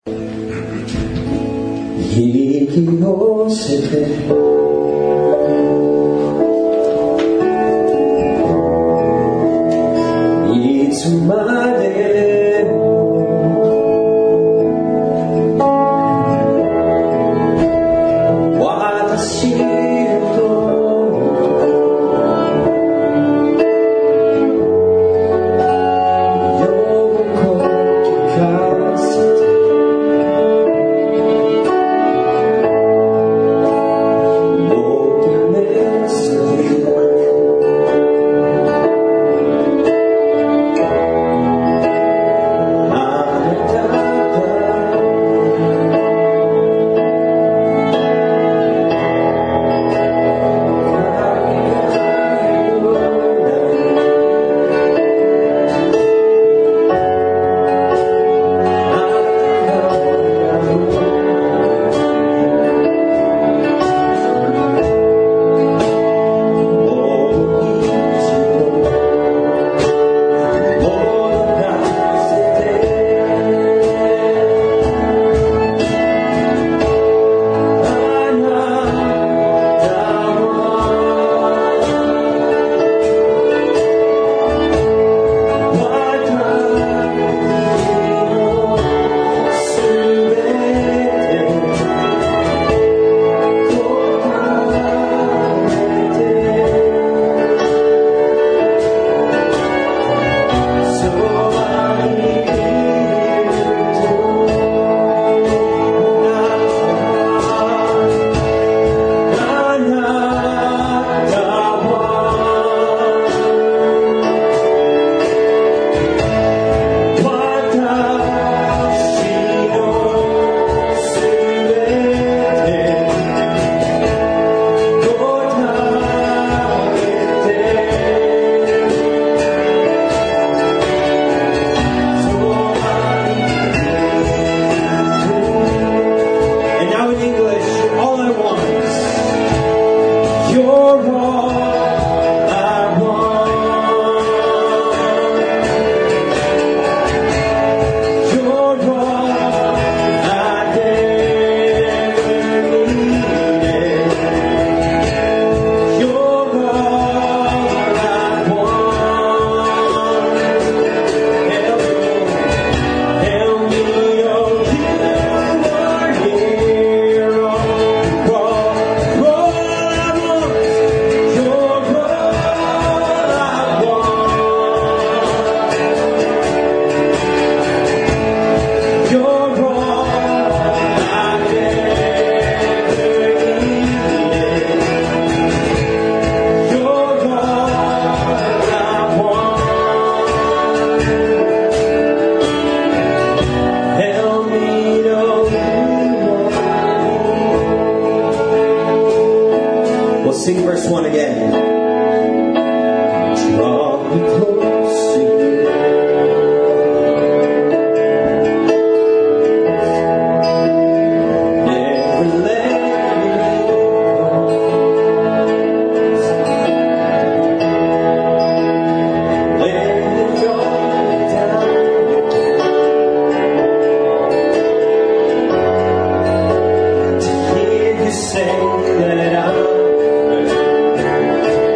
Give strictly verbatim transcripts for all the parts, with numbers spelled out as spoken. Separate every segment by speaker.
Speaker 1: 引き寄せていつまでも私Sing verse one again. Draw me close to you. Never let me go. When you're down, to hear you say that I'm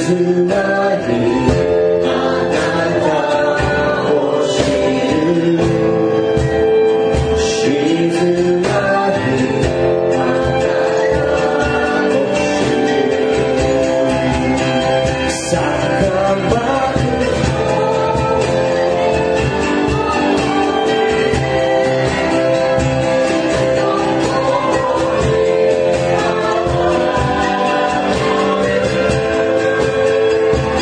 Speaker 1: 「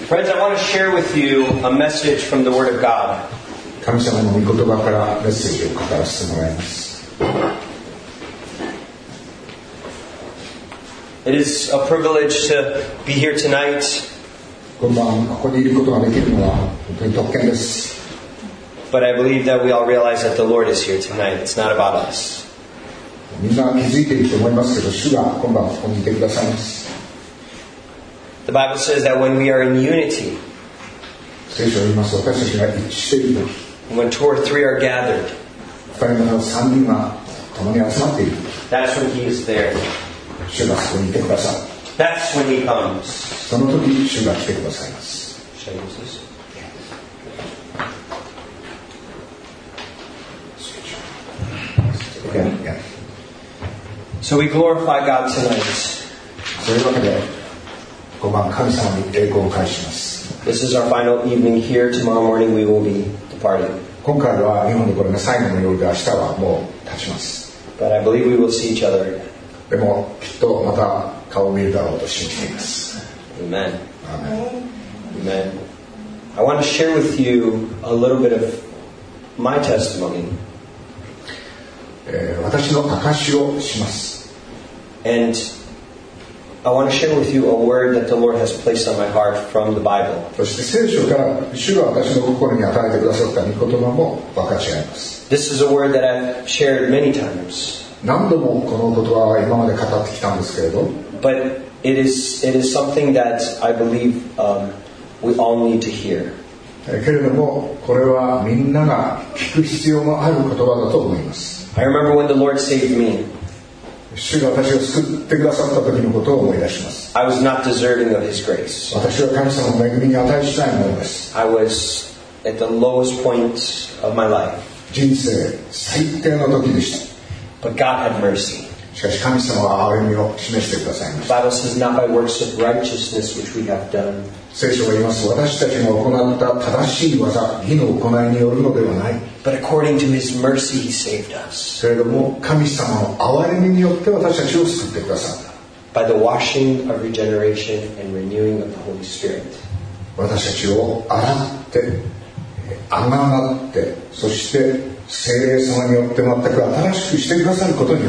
Speaker 2: Friends, I want to share with you a message from the Word of God.
Speaker 3: 神様の御言葉からメッセージを語らせてもらいます。
Speaker 2: It is a privilege to be here tonight.
Speaker 3: 今晩ここにいることができるのは本当に特権です。
Speaker 2: But I believe that we all realize that the Lord is here tonight. It's not about us.
Speaker 3: みんな気づいていると思いますけど、主が今晩ここにいてくださいます。
Speaker 2: The Bible says that when we are in unity,
Speaker 3: 聖書を言いますと、私たちが一致しているとき、
Speaker 2: when two or three are gathered,
Speaker 3: 二人または三人が共に集まっている。
Speaker 2: that's when He is there.
Speaker 3: 主がそこにいてください。
Speaker 2: That's when He comes.
Speaker 3: その時、主が来てくださいます。
Speaker 2: Should I use this?
Speaker 3: Okay. Yeah.
Speaker 2: So we glorify God tonight.
Speaker 3: そういうわけで、今晩神様に栄光を返します。
Speaker 2: This is our final evening here. Tomorrow morning we will be departing.
Speaker 3: 今回は日本でこれが最後の夜で、明日はもう経ちます。
Speaker 2: But I believe we will see each other again.
Speaker 3: でもきっとまた顔を見るだろうと信じています。
Speaker 2: Amen.
Speaker 3: Amen.
Speaker 2: Amen. I want to share with you a little bit of my testimony.
Speaker 3: えー、私の証しをします。
Speaker 2: And I want to share with you a word that the Lord has placed on my heart from the Bible.
Speaker 3: そして聖書から主が私の心に与えてくださった御言葉も分かち合います。
Speaker 2: This is a word that I've shared many times.
Speaker 3: 何度もこの言葉は今まで語ってきたんですけれど、
Speaker 2: But it is it is something that I believe um, we all need to hear.
Speaker 3: けれどもこれはみんなが聞く必要のある言葉だと思います。
Speaker 2: I remember when the Lord saved me.
Speaker 3: 主が私を救ってくださった時のことを思い出します。
Speaker 2: I was not deserving of His grace.
Speaker 3: 私は神様の恵みに値しないものです。
Speaker 2: I was at the lowest point of my life.
Speaker 3: 人生最低の時でした。
Speaker 2: But God had mercy.
Speaker 3: しかし神様は憐れみを示してくださいま
Speaker 2: The
Speaker 3: した。
Speaker 2: Bible says, not by works of righteousness which we have done.
Speaker 3: 聖書が言います。私たちが行った正しい技、義の行いによるのではない。
Speaker 2: But according to His mercy, He saved us.
Speaker 3: それでも神様の憐れみによって私たちを救ってくださった。
Speaker 2: By the washing of regeneration and renewing of the Holy Spirit.
Speaker 3: 私たちを洗って、あがなって、そして聖霊様によって全く新しくしてくださることによって。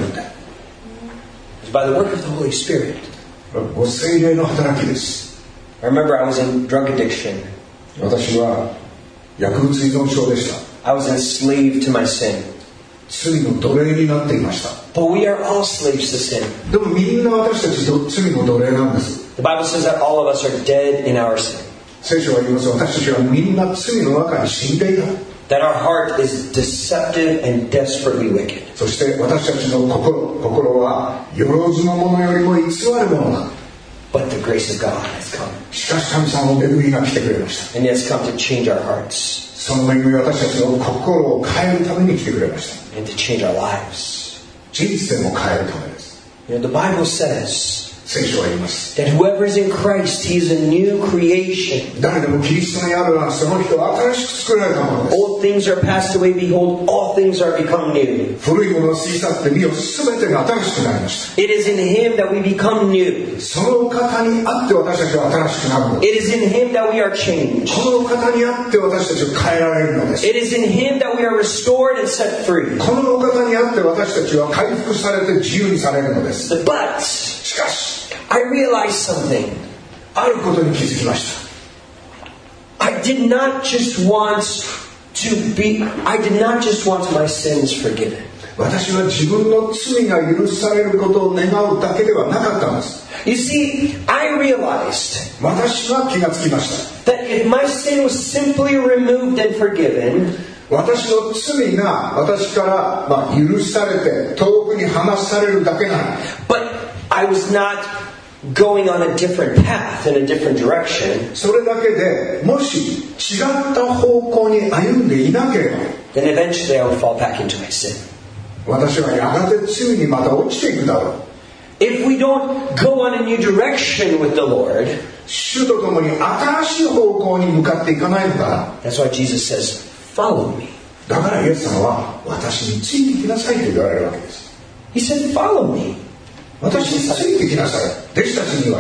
Speaker 2: It's by the work of the Holy Spirit.
Speaker 3: ご聖霊の働きです。
Speaker 2: I remember I was in drug addiction.
Speaker 3: 私は薬物依存症でした。
Speaker 2: I was enslaved to my sin.
Speaker 3: 罪の奴隷になっていました。
Speaker 2: But we are all slaves to sin.
Speaker 3: でもみんな私たち罪の奴隷なんです。
Speaker 2: The Bible says that all of us are dead in our sin.
Speaker 3: 聖書は言います。私たちはみんな罪の中に死んでいる。
Speaker 2: That our heart is deceptive and desperately wicked.
Speaker 3: そして私たちの心、心はよろずのものよりも偽るものだ。
Speaker 2: But the grace of God has come.
Speaker 3: しかし神様の恵みが来てくれました。
Speaker 2: And He has come to change our hearts.
Speaker 3: その恵みは私たちの心を変えるために来てくれました。
Speaker 2: And to change our lives.
Speaker 3: 人生も変えるためです。
Speaker 2: You know, the Bible says
Speaker 3: 聖書は言います。
Speaker 2: that whoever is in Christ, he is a new creation.
Speaker 3: 誰でもキリストにあるのはその人は新しく作られたものです。
Speaker 2: Old things are passed away. Behold, all things are become new.
Speaker 3: 古いものを過ぎ去って見よ、すべてが新しくなりました。
Speaker 2: It is in Him that we become new.
Speaker 3: そのお方にあって私たちは新しくなるのです。
Speaker 2: It is in Him that we are changed.
Speaker 3: このお方にあって私たちを変えられるのです。
Speaker 2: It is in Him that we are restored and set free.
Speaker 3: このお方にあって私たちは回復されて自由にされるのです。
Speaker 2: But
Speaker 3: しかし
Speaker 2: I realized something.
Speaker 3: あることに気づきました。
Speaker 2: I did not just want to be, I did not just want my sins forgiven.
Speaker 3: 私は自分の罪が許されることを願うだけではなかったんです。
Speaker 2: You see, I realized
Speaker 3: 私は気がつきました。
Speaker 2: that if my sin was simply removed and forgiven,
Speaker 3: 私の罪が私から、まあ、許されて遠くに離されるだけなら、
Speaker 2: but I was not going on a different path in a different direction,
Speaker 3: それだけでもし違った方向に歩んでいなければ、
Speaker 2: then eventually I would fall back into my sin.
Speaker 3: 私はやがて罪にまた落ちていくだろう。
Speaker 2: If we don't go on a new direction with the Lord,
Speaker 3: 主と共に新しい方向に向かっていかないのかな。
Speaker 2: that's why Jesus says, follow me.
Speaker 3: だからイエス様は私についてきなさいと言われるわけです。
Speaker 2: He said, follow me.
Speaker 3: 私についてきなさい。弟子たちに言われました。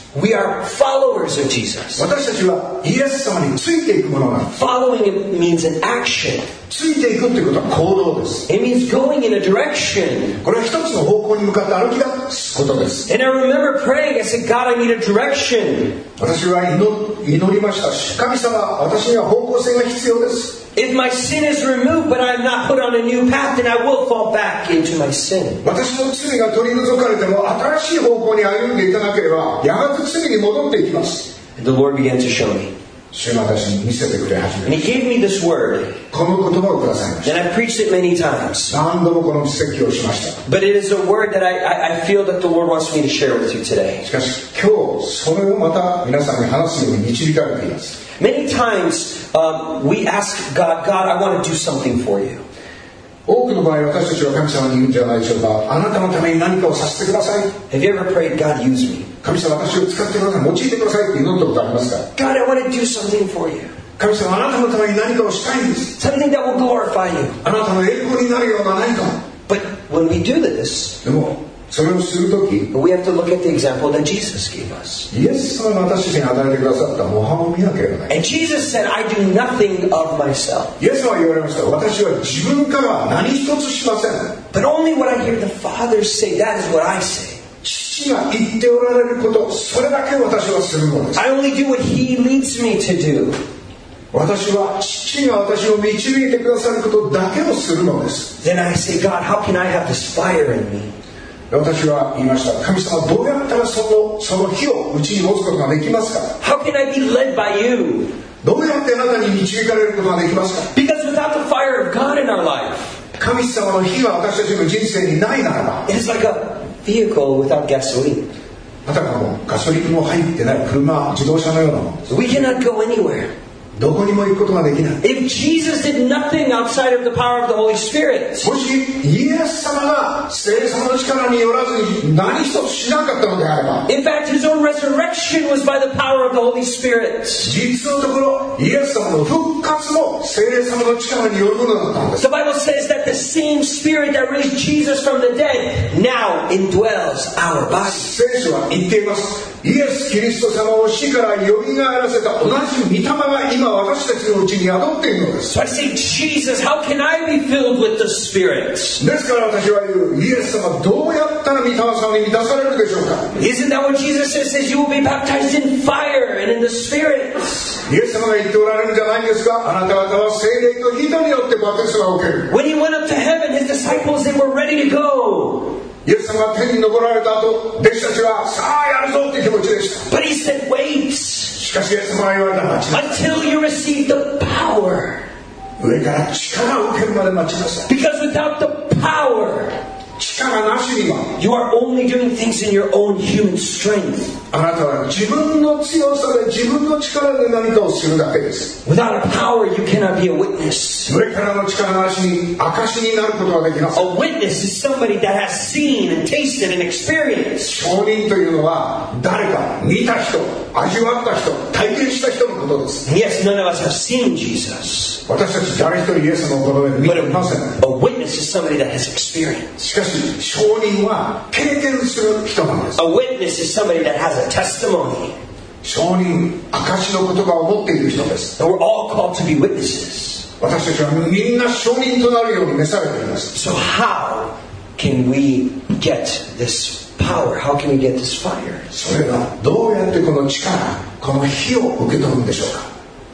Speaker 2: We are followers of Jesus.
Speaker 3: 私たちはイエス様についていくものなんです。
Speaker 2: Following it means an action.
Speaker 3: ついていくっていうことは行動です。
Speaker 2: It means going in a direction.
Speaker 3: これは一つの方向に向かって歩き出すことです。
Speaker 2: And I remember praying, I said, God, I need a direction.
Speaker 3: 私は祈祈りましたし、神様、私には方向性が必要です。
Speaker 2: If my sin is removed, but I am not put on a new path, then I will fall back into my sin.
Speaker 3: 私の罪が取り除かれても新しい方向に歩んでいかなければやがて罪に戻っていきます。
Speaker 2: And the Lord began to show me.
Speaker 3: 主が私に見せてくれ始
Speaker 2: And
Speaker 3: め
Speaker 2: He gave me this word.
Speaker 3: この言葉をくださいまし
Speaker 2: And I preached it many times.
Speaker 3: た。何度もこの説教をしました。
Speaker 2: But it is a word that I, I, I feel that the Lord wants me to share with you today.
Speaker 3: しかし今日それをまた皆さんに話すように導かれています。
Speaker 2: Many times um, we ask God, God, I want to do something for you.
Speaker 3: 多くの場合私たちは神様に言うんじゃないでしょうか。あなたのために何かをさせてください。
Speaker 2: Have you ever prayed, God, use me?
Speaker 3: 神様、私を使ってください。用いてくださいって祈ったことありますか。
Speaker 2: God, I want to do something for you.
Speaker 3: 神様、あなたのために何かをしたいんです。
Speaker 2: Something that will glorify you.
Speaker 3: あなたの栄光になるような何か。
Speaker 2: But when we do this,
Speaker 3: でもそれをするとき、
Speaker 2: we have to look at the example that Jesus gave us.
Speaker 3: イエス様が私たちに与えてくださった模範を見なければならない。
Speaker 2: And Jesus said, I do nothing of myself,
Speaker 3: イエス様は言われました。私は自分からは何一つしません。
Speaker 2: but only what I hear the Father say, that is what I say.
Speaker 3: 父が言っておられること、それだけ私はするのです。
Speaker 2: I only do what He leads me to do.
Speaker 3: 私は父が私を導いてくださることだけをするのです。
Speaker 2: Then I say, God, how can I have this fire in me?
Speaker 3: 私は言いました。神様、どうやったらそのその火をうちに持つことができますか。
Speaker 2: How can I be led by you?
Speaker 3: どうやってあなたに導かれることができますか。
Speaker 2: Because without the fire of God in our life,
Speaker 3: 神様の火が私たちの人生にないならば、
Speaker 2: it is like a vehicle without gasoline.
Speaker 3: あたかもガソリンも入ってない車、自動車のようなものです。
Speaker 2: We cannot go anywhere.
Speaker 3: どこにも行くことができない。
Speaker 2: If Jesus did nothing outside of the power of the Holy Spirit,
Speaker 3: もしイエス様が聖霊様の力によらずに何一つしなかったのであれば、
Speaker 2: in fact, His own resurrection was by the power of the Holy Spirit.
Speaker 3: 実のところイエス様の復活も聖霊様の力によるものだったんです。
Speaker 2: The Bible says that the same Spirit that raised Jesus from the dead now indwells our bodies.
Speaker 3: 聖書は言っています。イエス・キリスト様を死からよみがえらせた同じ御霊が今私たちのうちに宿っているのです。
Speaker 2: So I say, Jesus, how can I be filled with the Spirit?
Speaker 3: ですから私は言う、イエス様どうやったら御霊様に満たされるでしょうか。
Speaker 2: Isn't that what Jesus says? Says you will be baptized in fire and in the Spirit.
Speaker 3: イエス様が言っておられるんじゃないんですか。あなた方は聖霊と火によってバプテスマを受ける。
Speaker 2: When He went up to heaven, His disciples, they were ready to go.
Speaker 3: イエス様が天に昇られた後、弟子たちはさあやるぞっていう気持ちでした。
Speaker 2: But He said, wait
Speaker 3: しかしイエス様は言われた。待ちなさい。
Speaker 2: until you receive the power.
Speaker 3: 上から力を受けるまで待ちなさい。
Speaker 2: Because without the power,
Speaker 3: 力なしには
Speaker 2: you are only doing things in your own human strength.
Speaker 3: あなたは自分の強さで自分の力で何かをするだけです。
Speaker 2: Without a power, you cannot be a witness.
Speaker 3: 上からの力なしに証になることができます。
Speaker 2: A witness is somebody that has seen and tasted and experienced.
Speaker 3: 証人というのは誰か見た人、味わった人、体験した人のことです。
Speaker 2: Yes, none of us have seen Jesus.
Speaker 3: 私たち誰一人イエスのこの目で見
Speaker 2: But
Speaker 3: ていません。
Speaker 2: a, a witness is somebody that has experienced.
Speaker 3: しかし証人は経験する人なんです。
Speaker 2: A witness is somebody that has a testimony.
Speaker 3: 証人、証の言葉を持っている人です。
Speaker 2: And we're all called to be witnesses.
Speaker 3: 私たちはみんな証人となるように召されています。
Speaker 2: So how can we get this power? How can we get this fire?
Speaker 3: それがどうやってこの力、この火を受け取るんでしょうか。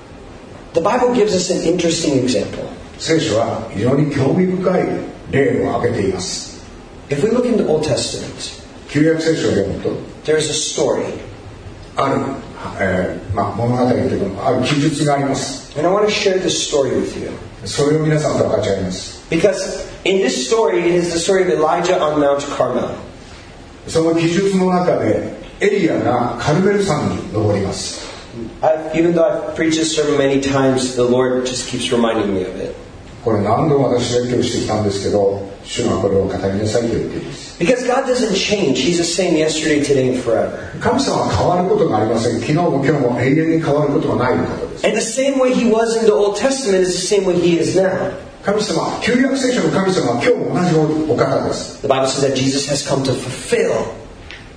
Speaker 2: The Bible gives us an interesting example.
Speaker 3: 聖書は非常に興味深い例を挙げています。
Speaker 2: If we look in the Old Testament,
Speaker 3: 旧約聖書を読むと
Speaker 2: there's a story.
Speaker 3: ある、えーまあ、物語というかある記述があります。
Speaker 2: And I want to share this story with you.
Speaker 3: それを皆さんと分かち合います。
Speaker 2: Because in this story, it is the story of Elijah on Mount Carmel.
Speaker 3: その記述の中でエリアがカルメル山に登ります。
Speaker 2: I've, even though I've preached this sermon many times, the Lord just keeps reminding me of it.
Speaker 3: これ何度も私説教してきたんですけど、主がこれを語りなさいと言っています。
Speaker 2: Because God doesn't change. He's the same yesterday, today, and forever.
Speaker 3: 神様は変わることがありません。昨日も今日も永遠に変わることがない方です。
Speaker 2: And the same way He was in the Old Testament is the same way He is now.
Speaker 3: 神様、旧約聖書の神様は今日も同じお方です。
Speaker 2: The Bible says that Jesus has come to fulfill the Old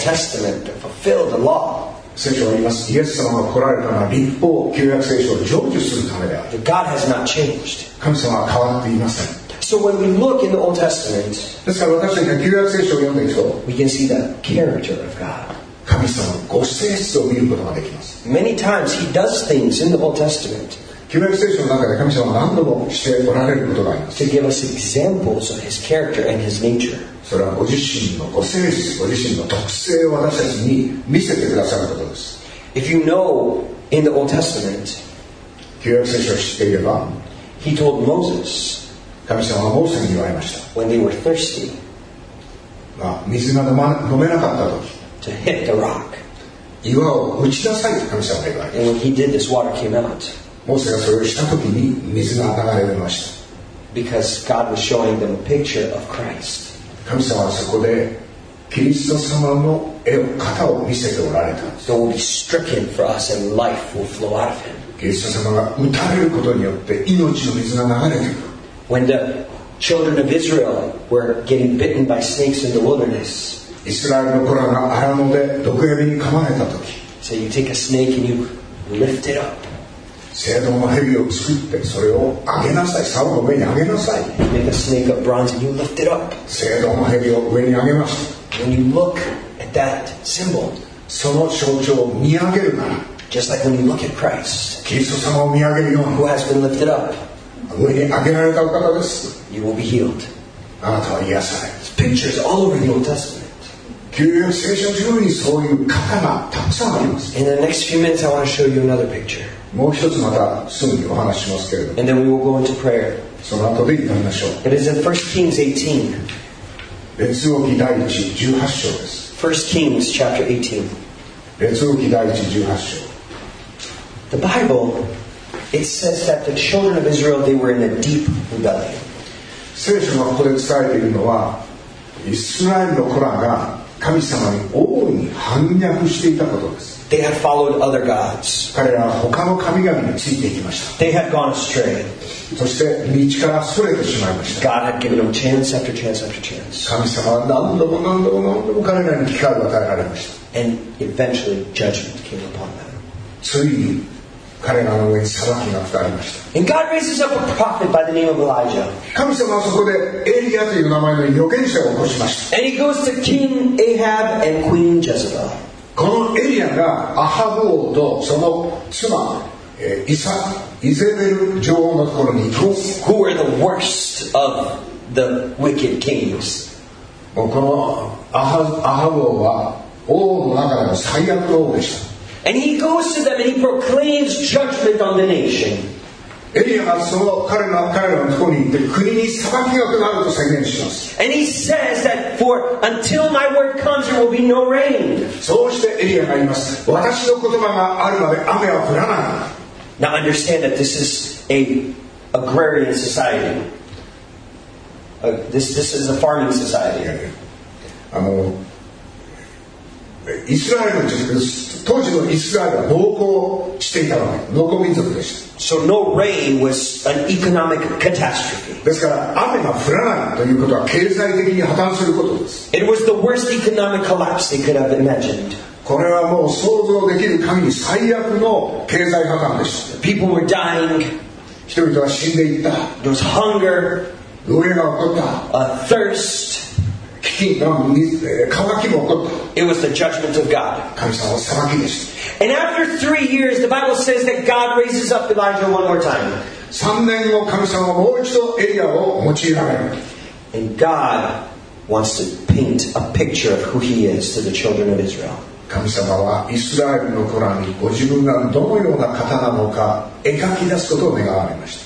Speaker 2: Testament to fulfill the law.
Speaker 3: 聖書は言います。イエス様が来られたのは立法、旧約聖書を成就するためである。
Speaker 2: God has not changed.
Speaker 3: 神様は変わっていません。
Speaker 2: So when we look in the Old Testament,
Speaker 3: ですから私たちが旧約聖書を読んでいくと、
Speaker 2: we can see the character of God.
Speaker 3: 神様のご性質を見ることができます。
Speaker 2: Many times He does things in the Old Testament
Speaker 3: 旧約聖書の中で神様は何度もしておられることがあります。
Speaker 2: to give us examples of His character and His nature.
Speaker 3: それはご自身のご性質、ご自身の特性を私たちに見せてくださることです。
Speaker 2: If you know in the Old Testament,
Speaker 3: 旧約聖書を知っていれば、
Speaker 2: He told Moses
Speaker 3: 神様はモーセに言われました。
Speaker 2: when they were thirsty
Speaker 3: まあ、水が飲ま飲めなかった時、
Speaker 2: to hit the rock.
Speaker 3: 岩を打ちなさいと神様が言われました。
Speaker 2: And when He did this, water came out.
Speaker 3: モーセがそれをした時に水が流れ出ました。
Speaker 2: Because God was showing them a picture of Christ.
Speaker 3: 神様はそこでキリスト様の絵を型を見せておられたんです。
Speaker 2: So we'll be stricken for us and life will flow out of Him.
Speaker 3: キリスト様が打たれることによって命の水が流れてくる。
Speaker 2: When the children of Israel were getting bitten by snakes in the wilderness,
Speaker 3: イスラエルの子らが荒野で毒蛇に噛まれた時、
Speaker 2: so you take a snake and you lift it up.
Speaker 3: 青銅の蛇を作ってそれを上げなさい。竿の上に上げなさい。
Speaker 2: You make a snake of bronze and you lift it up.
Speaker 3: 青銅の蛇を上に上げました。
Speaker 2: When you look at that symbol,
Speaker 3: その象徴を見上げるなら、
Speaker 2: just like when you look at Christ,
Speaker 3: キリスト様を見上げるよう
Speaker 2: who
Speaker 3: に
Speaker 2: has been lifted up,
Speaker 3: 上に上げられたお方です。
Speaker 2: you will be healed.
Speaker 3: あなたは癒される。
Speaker 2: There's pictures all over the Old Testament.
Speaker 3: 旧約聖書中にそういう型がたくさんあります。
Speaker 2: In the next few minutes, I want to show you another picture.
Speaker 3: もう一つまたすぐにお話ししますけれども、
Speaker 2: And then we will go into prayer.
Speaker 3: その後で祈りましょう。
Speaker 2: It is in First Kings eighteen.
Speaker 3: 列王記第一じゅうはち章です。
Speaker 2: First Kings chapter eighteen.
Speaker 3: 列王記第一じゅうはち章。
Speaker 2: The Bible, it says that the children of Israel, they were in a deep rebellion.
Speaker 3: 聖書がここで伝えているのは、イスラエルの子らが神様に大いに反逆していたことです。
Speaker 2: They had followed other gods.
Speaker 3: 彼らは他の神々についていきました。
Speaker 2: They had gone astray.
Speaker 3: そして道からそれてしまいました。
Speaker 2: God had given them chance after chance after chance.
Speaker 3: 神様は何度も何度も何度も彼らに機会を与えられました。
Speaker 2: And eventually judgment came upon them.
Speaker 3: ついに彼らの上に裁きが下りました。
Speaker 2: And God raises up a prophet by the name of Elijah.
Speaker 3: 神様はそこでエリアという名前の預言者を起こしました。
Speaker 2: And he goes to King Ahab and Queen Jezebel.
Speaker 3: このエリアがアハブ王とその妻、えー、イサイゼベル女王のところに行きます。
Speaker 2: Who were the worst of the wicked kings.
Speaker 3: もうこのアハ、アハブ王は王の中でも最悪の王でした。
Speaker 2: And he goes to them and he proclaims judgment on the nation.
Speaker 3: エリアがその彼ら彼らのところに行って国に裁きが下ると宣言します。
Speaker 2: And he says that for until my word comes there will be no rain.
Speaker 3: そうしてエリアが言います。私の言葉があるまで雨は降らない。
Speaker 2: Now understand that this is a agrarian society. Uh, this this is a farming society.
Speaker 3: あのイスラエルの当時のイスラエルは農耕していたので農耕民族でした。
Speaker 2: So no rain was an economic catastrophe.
Speaker 3: ですから雨が降らないということは経済的に破綻することです。
Speaker 2: It was the worst economic collapse they could have imagined.
Speaker 3: これはもう想像できる限り最悪の経済破綻でした。
Speaker 2: People were dying.
Speaker 3: 人々は死んでいった。
Speaker 2: There was hunger,
Speaker 3: 飢えが起こった。
Speaker 2: uh, thirst.
Speaker 3: 飢饉が渇きも起こった。
Speaker 2: It was the judgment of God.
Speaker 3: 神様の裁きでした。
Speaker 2: And after three years, the Bible says that God raises up Elijah one more time.
Speaker 3: 三年後神様はもう一度エリアを用いられる。
Speaker 2: And God wants to paint a picture of who He is to the children of Israel.
Speaker 3: 神様はイスラエルの子らにご自分がどのような方なのか描き出すことを願われました。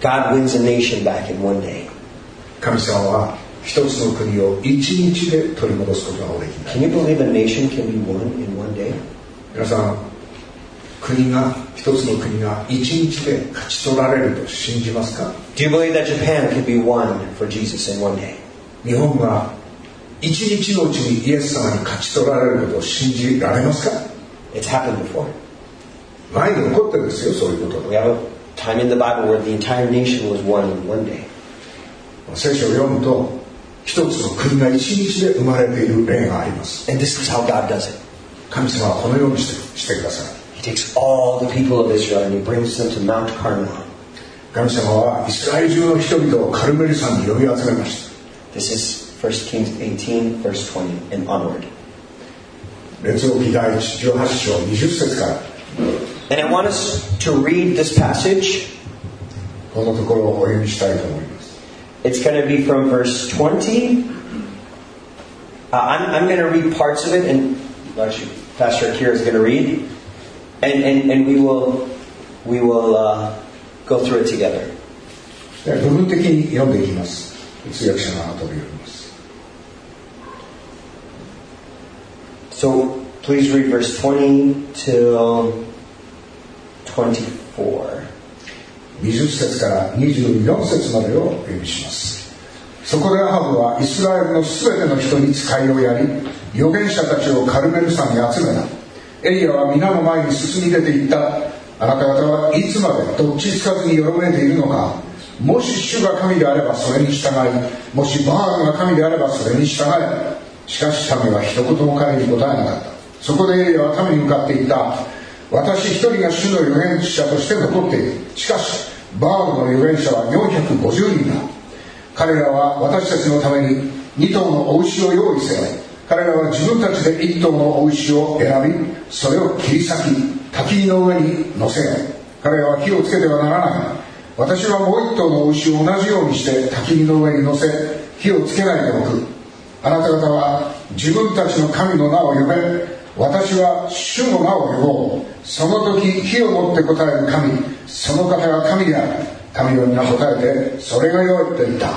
Speaker 2: God wins a nation back in one day.
Speaker 3: 神様は一つの国を一日で取り戻すことがおできになる。
Speaker 2: Can you believe a nation can be won in one day?
Speaker 3: 皆さん、国が一つの国が一日で勝ち取られると信じますか？
Speaker 2: Do you believe that Japan can be won for Jesus in one day?
Speaker 3: 日本が一日のうちにイエス様に勝ち取られることを信じられますか？
Speaker 2: It's happened before.
Speaker 3: 前に起こってるんですよ、そういうこと。
Speaker 2: We have a time in the Bible where the entire nation was won in one day.
Speaker 3: 聖書を読むと一つの国が一日で生まれている例があります。
Speaker 2: And this is how God does it.
Speaker 3: 神様はこのようにして、してください。
Speaker 2: He takes all the people of Israel and he brings them to Mount Carmel.
Speaker 3: 神様はイスラエル中の人々をカルメル山に呼び集めました。
Speaker 2: This is First Kings eighteen, verse twenty and onward.
Speaker 3: 列王記第じゅうはち章にじゅっ節から。
Speaker 2: And I want us to read this passage.
Speaker 3: このところをお読みしたいと思います。
Speaker 2: It's going to be from verse twenty. Uh, I'm, I'm going to read parts of it, and actually, Pastor Akira is going to read, and, and, and we will we will uh, go through it together.
Speaker 3: 部分的に読んでいきます。通訳者が後で読みます。
Speaker 2: So please read verse twenty till twenty-four.
Speaker 3: にじゅっ節からにじゅうよん節までをお読みします。そこでアハブはイスラエルのすべての人に使いをやり、預言者たちをカルメル山に集めた。エリアは皆の前に進み出ていった。あなた方はいつまでどっちつかずによろめいているのか。もし主が神であればそれに従い、もしバールが神であればそれに従え。しかし民は一言も彼に答えなかった。そこでエリアは民に向かって言った。私一人が主の預言者として残っている。しかしバールの預言者はよんひゃくごじゅうにんだ。彼らは私たちのためにに頭の雄牛を用意せよ。彼らは自分たちでいっ頭の雄牛を選び、それを切り裂き焚き火の上に乗せよ。彼らは火をつけてはならない。私はもう一頭の雄牛を同じようにして焚き火の上に乗せ、火をつけないでおく。あなた方は自分たちの神の名を呼べ。私は主の名を呼ぼう。その時火をもって答える神、その方が神である。神は皆答えて、それがよいと言った。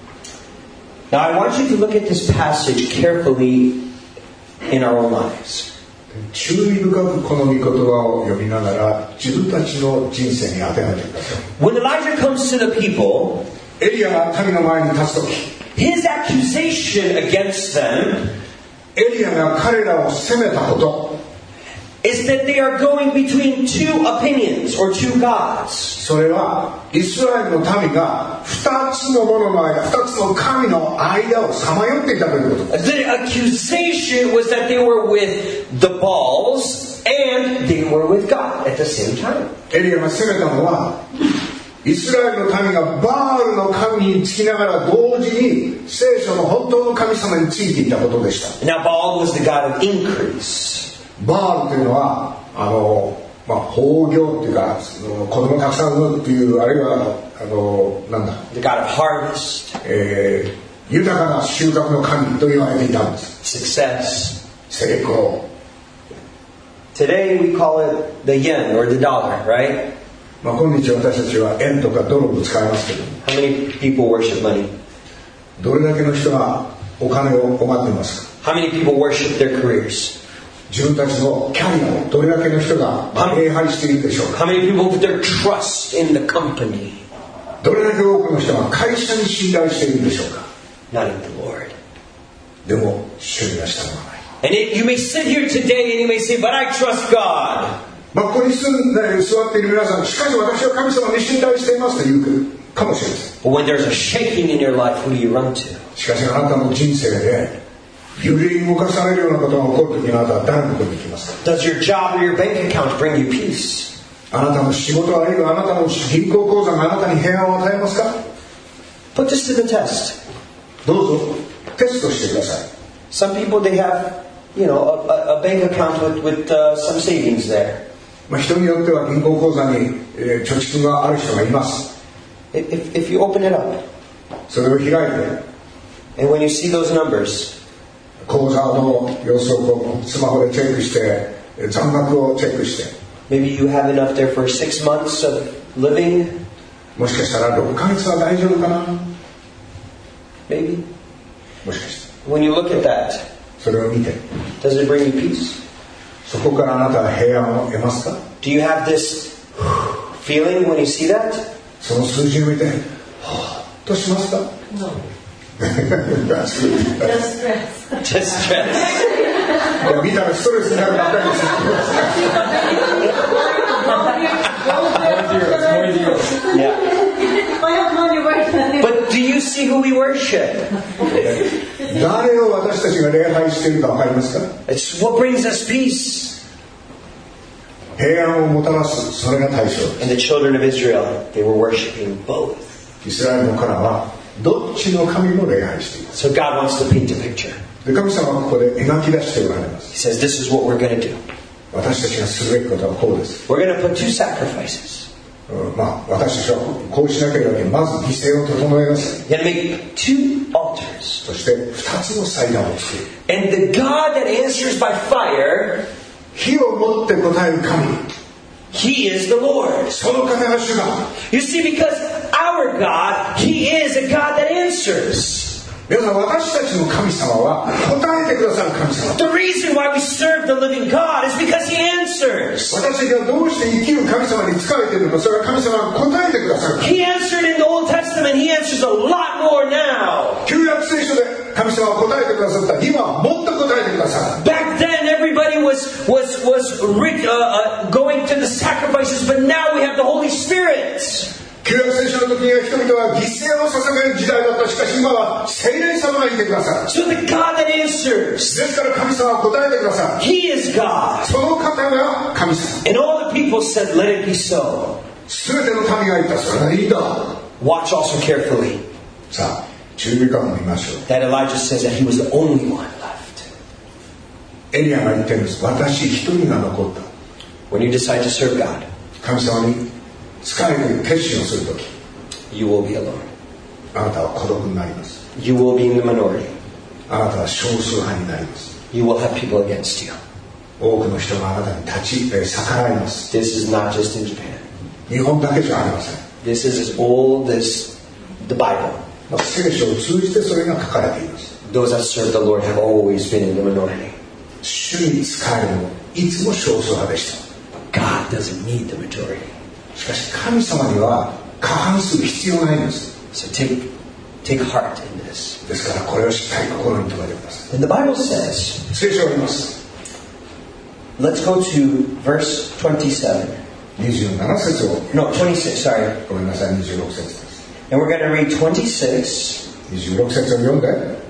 Speaker 2: Now I want you to look at this passage carefully in our own lives.
Speaker 3: 注意深くこの御言葉を読みながら自分たちの人生に当てはめてください。
Speaker 2: When Elijah comes to the people,
Speaker 3: エリアが民の前に立つ時、
Speaker 2: his accusation against them
Speaker 3: エリアが彼らを責めたこと、
Speaker 2: is that they are going between two opinions or two gods.
Speaker 3: それはイスラエルの民が二つのものの間、二つの神の間をさまよっていたということです。
Speaker 2: The accusation was that they were with the Baals and they were with God at the same time.
Speaker 3: エリアが責めたのはイスラエルの民がバールの神につきながら同時に聖書の本当の神様についていたことでした。
Speaker 2: Now Baal was the god of increase.
Speaker 3: バールというのはあの、まあ、豊穣っていうか子供たくさん産むっていうあるいはあのなんだ、
Speaker 2: The god of harvest,
Speaker 3: えー、豊かな収穫の神と言われていたんです。
Speaker 2: success.
Speaker 3: 成功。
Speaker 2: Today we call it the yen or the dollar, right?
Speaker 3: まあ、今日私たちは円とかドルを使いますけど、
Speaker 2: How many people worship money?
Speaker 3: どれだけの人がお金を拝っていますか。
Speaker 2: How many people worship their careers?
Speaker 3: 自分たちのキャリアをどれだけの人が礼拝しているでしょうか。
Speaker 2: How many people put their trust in the company?
Speaker 3: どれだけ多くの人が会社に信頼しているでしょうか。
Speaker 2: Not in the Lord.
Speaker 3: でも主には従わない。
Speaker 2: And it, you may sit here today and you may say, but I trust God.
Speaker 3: まあ、ここに住んで座っている皆さん、しかし私は神様に信頼していますと言うかもしれません。
Speaker 2: But when there's a shaking in your life, who do you run to?
Speaker 3: しかしあなたの人生で揺り動かされるようなことが起こるときにあなたは誰のところに行きますか。
Speaker 2: Does your job or your bank account bring you peace?
Speaker 3: あなたの仕事あるいはあなたの銀行口座があなたに平安を与えますか。
Speaker 2: Put this to the test.
Speaker 3: どうぞテストしてください。
Speaker 2: Some people, they have, you know, a, a bank account with, with uh, some savings there.
Speaker 3: まあ、人によっては銀行口座に、えー、貯蓄がある人がいます。
Speaker 2: If, if you open it up,
Speaker 3: それを開いて
Speaker 2: and when you see those numbers,
Speaker 3: 口座の様子をこうスマホでチェックして残額をチェックして、
Speaker 2: maybe you have enough there for six months of living.
Speaker 3: もしかしたらろっかげつは大丈夫かな。
Speaker 2: Maybe.
Speaker 3: もしかして
Speaker 2: When you look at that,
Speaker 3: それを見て
Speaker 2: does it bring you peace?
Speaker 3: そこからあなたは平安を得ますか。
Speaker 2: Do you have this feeling when you see that?
Speaker 3: その数字を見てはぁとしますか。
Speaker 4: No.
Speaker 3: Just
Speaker 4: stress.
Speaker 2: Just stress.
Speaker 3: いや見たらストレスになるばっかりです。
Speaker 2: Yeah. But do you you see who we worship.
Speaker 3: 誰を私たちが礼拝しているか分かりますか？
Speaker 2: It's what brings us peace.
Speaker 3: 平安をもたらす、それが対象です。
Speaker 2: And the children of Israel, they were worshiping both.
Speaker 3: イスラエルの彼はどっちの神も礼拝しています。
Speaker 2: So God wants to paint a picture.
Speaker 3: で、神様はここで描き出しておられます。
Speaker 2: He says, this is what we're going to do.
Speaker 3: 私たちがするべきことはこうです。
Speaker 2: We're going to put two sacrifices.
Speaker 3: うん、まあ私たちはこうしなければいけない。まず犠牲を整えなさい。
Speaker 2: We're going to make two altars.
Speaker 3: そして二つの祭壇を作る。
Speaker 2: And the God that answers by fire,
Speaker 3: 火を持って答える神。
Speaker 2: He is the Lord.
Speaker 3: その方が主だ。
Speaker 2: You see, because our God, He is a God that answers.
Speaker 3: 皆さん、私たちの神様は答えてくださる神様。
Speaker 2: The reason why we serve the living God is because He answers.
Speaker 3: 私たちがどうして生きる神様に仕えているのか、それは神様が答えてくださる。
Speaker 2: He answered in the Old Testament. He answers a lot more now.
Speaker 3: 旧約聖書で神様は答えてくださった。今はもっと答えてくださる。
Speaker 2: Back then, everybody was was was rich, uh, uh, going to the sacrifices, but now we have the Holy Spirit.
Speaker 3: 旧約聖書の時には人々は犠牲を捧げる時代だった。しかし今は聖霊様がいてくださる。
Speaker 2: So the God that answers,
Speaker 3: ですから神様は答えてくださる。
Speaker 2: He is God.
Speaker 3: その方が神様。
Speaker 2: And all the people said, "Let it be so."
Speaker 3: すべての民が言った。それがいいだ。
Speaker 2: Watch also carefully
Speaker 3: さあ、注意深く見ましょう。
Speaker 2: that Elijah says that he was the only one left.
Speaker 3: エリアが言ってるんです。私一人が残った。
Speaker 2: When you decide to serve God,
Speaker 3: 神様に仕える決心をするとき、
Speaker 2: you will be alone.
Speaker 3: あなたは孤独になります。
Speaker 2: You will be in the minority.
Speaker 3: あなたは少数派になります。
Speaker 2: You will have people against you.
Speaker 3: 多くの人があなたに立ちえ逆らいます。
Speaker 2: This is not just in Japan.
Speaker 3: 日本だけじゃありません。
Speaker 2: This is as old as the Bible.
Speaker 3: 聖書を通じてそれが書かれています。
Speaker 2: Those that serve the Lord have always been in the minority.
Speaker 3: 主に仕えるのもいつも少数派でした。
Speaker 2: God doesn't need the majority.
Speaker 3: しかし神様には過半数必要ないんです。
Speaker 2: So take take heart in this.
Speaker 3: ですからこれをしっかり心に留めてください。
Speaker 2: And the Bible says,
Speaker 3: 聖書を見ます。
Speaker 2: let's go to verse twenty-seven.
Speaker 3: にじゅうなな節を
Speaker 2: No, twenty-six, sorry.
Speaker 3: ごめんなさい、にじゅうろく節です。
Speaker 2: And we're going to read twenty-six
Speaker 3: にじゅうろく節を読んで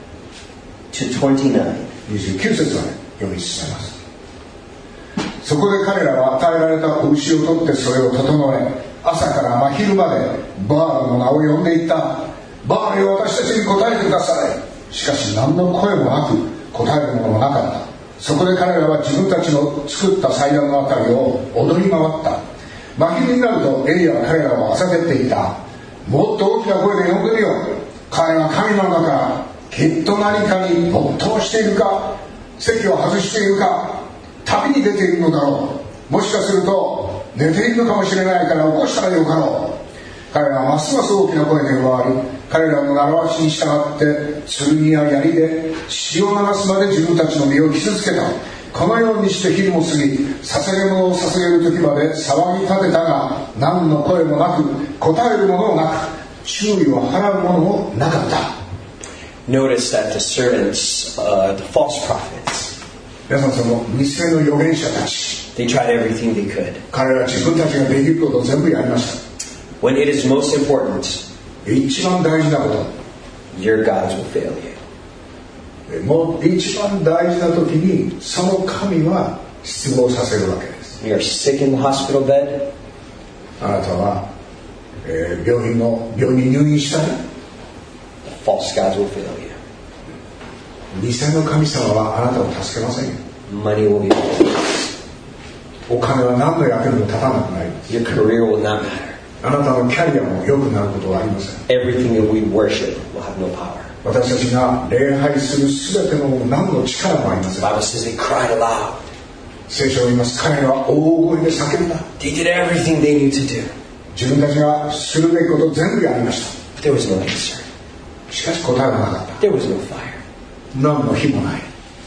Speaker 2: to twenty-nine.
Speaker 3: にじゅうきゅう節まで読み進めます。そこで彼らは与えられた子牛を取ってそれを整え、朝から真昼までバールの名を呼んでいった。バールよ、私たちに答えてください。しかし何の声もなく答えるものもなかった。そこで彼らは自分たちの作った祭壇のあたりを踊り回った。真昼になるとエリアは彼らを朝けっていた。もっと大きな声で呼んでみよう。彼は神なのだから、きっと何かに没頭しているか、席を外しているか、旅に出ているのだろう。もしかすると寝ているのかもしれないから起こしたらよかろう。彼らはますます大きな声で奪われ、彼らの習わしに従って剣や槍で血を流すまで自分たちの身を傷つけた。このようにして昼も過ぎ、捧げ物を捧げる時まで騒ぎ立てたが、何の声もなく答えるものもなく、注意を払うものもなかった。
Speaker 2: Notice that the servants, uh, the false prophets,
Speaker 3: 皆さん、その偽の預言者たち、
Speaker 2: they tried everything they could.
Speaker 3: 彼ら自分たちができることを全部やりました。
Speaker 2: When it is most important,
Speaker 3: 一番大事なこと、
Speaker 2: your gods will fail you.
Speaker 3: もう一番大事な時にその神は失望させるわけです。
Speaker 2: You're sick in the hospital bed,
Speaker 3: あなたは、えー、病院の病院に入院したい。
Speaker 2: the false gods will fail you.
Speaker 3: 偽の神様はあなたを助けませんよ。
Speaker 2: Money will be lost.
Speaker 3: お金は何の役にも立たなくなります。
Speaker 2: Your career will not matter.
Speaker 3: あなたのキャリアも良くなることはありません。
Speaker 2: Everything that we worship will have no power.
Speaker 3: 私たちが礼拝するすべての何の力もありませ
Speaker 2: The
Speaker 3: ん。
Speaker 2: Bible says they cried aloud.
Speaker 3: 聖書を言います。彼らは大声で叫んだ。
Speaker 2: They did everything they knew to do.
Speaker 3: 自分たちがするべきことを全部やりまし
Speaker 2: But there was no answer.
Speaker 3: た。しかし答えはなかった。
Speaker 2: There was no fire.
Speaker 3: 何の火もない。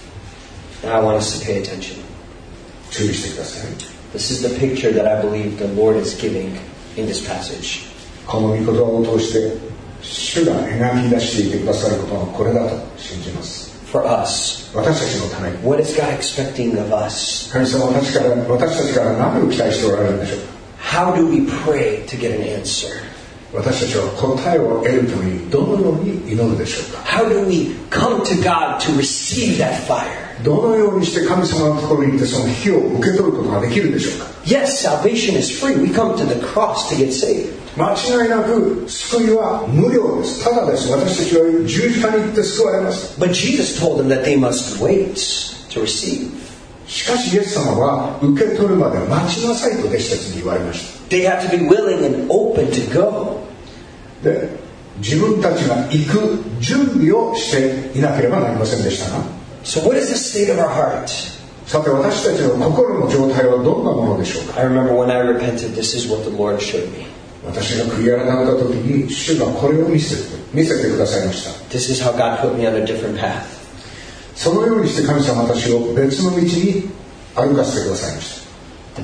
Speaker 2: And I want us to pay attention.
Speaker 3: 注意してください。
Speaker 2: This is the picture that I believe the Lord is giving in this passage.
Speaker 3: この御言葉を通して主が描き出していてくださることはこれだと信じます。
Speaker 2: For us,
Speaker 3: 私たちのために
Speaker 2: what is God expecting of us?
Speaker 3: 神様は私から私たちから何を期待しておられるんでしょうか。
Speaker 2: How do we pray to get an answer?
Speaker 3: 私たちは答えを得るためにどのように祈るでしょうか。
Speaker 2: How do we come to God to receive that fire?
Speaker 3: どのようにして神様のところに行ってその火を受け取ることができるでしょうか。
Speaker 2: Yes, salvation is free. We come to the cross to get saved.
Speaker 3: 間違いなく救いは無料です。ただです。私たちは十字架に行って救われます。
Speaker 2: But Jesus told them that they must wait to receive.
Speaker 3: しかしイエス様は受け取るまで待ちなさいと弟子たちに言われました。
Speaker 2: They have to be willing and open to go.
Speaker 3: で、自分たちが行く準備をしていなければなりませんでしたが、
Speaker 2: So what is the state of our heart?
Speaker 3: さて私たちの心の状態はどんなものでしょうか。
Speaker 2: I remember when I repented, this is what the Lord showed me.
Speaker 3: 私が悔い改めた時に主がこれを見せて見せてくださいました。
Speaker 2: This is how God put me on a different path.
Speaker 3: そのようにして神様は私を別の道に歩かせてくださいました。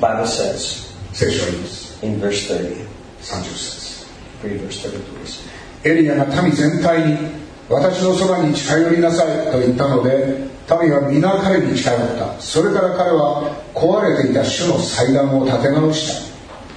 Speaker 2: The Bible says
Speaker 3: 聖書は言います。
Speaker 2: in verse thirty,
Speaker 3: さんじゅっ節。
Speaker 2: read verse thirty, please.
Speaker 3: エリアが民全体に私のそばに近寄りなさいと言ったので、民は皆彼に近寄った。それから彼は壊れていた主の祭壇を立て直した。